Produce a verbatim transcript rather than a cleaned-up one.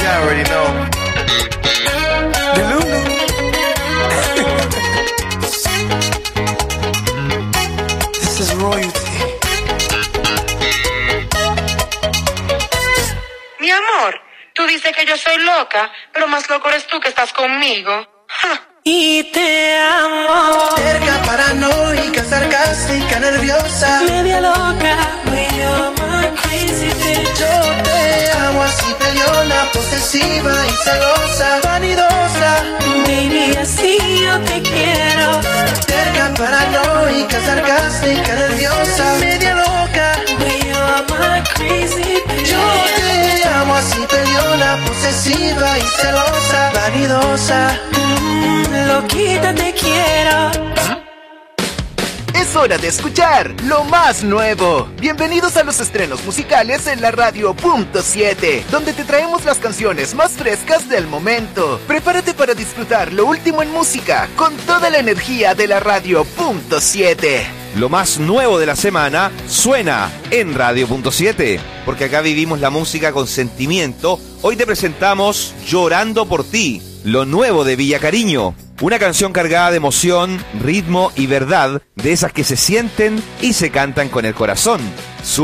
You already know. The Lulu. This is royalty. Mi amor, tú dices que yo soy loca, pero más loco eres tú que estás conmigo. Ja. Y te amo. Cerca, paranoica, sarcástica, nerviosa, Media loca. When you're my crazy bitch. yo te amo así peleona, posesiva y celosa, vanidosa. Baby, así yo te quiero. Cerca, paranoica, sarcástica, nerviosa, media loca. When you're my crazy bitch. Yo te amo así peleona, posesiva y celosa, vanidosa. Mm, loquita te quiero. Es hora de escuchar lo más nuevo. Bienvenidos a los estrenos musicales en la radio punto siete, donde te traemos las canciones más frescas del momento. Prepárate para disfrutar lo último en música con toda la energía de la radio punto siete. Lo más nuevo de la semana suena en radio punto siete, porque acá vivimos la música con sentimiento. Hoy te presentamos Llorando por ti, lo nuevo de Villa Cariño. Una canción cargada de emoción, ritmo y verdad, de esas que se sienten y se cantan con el corazón. Su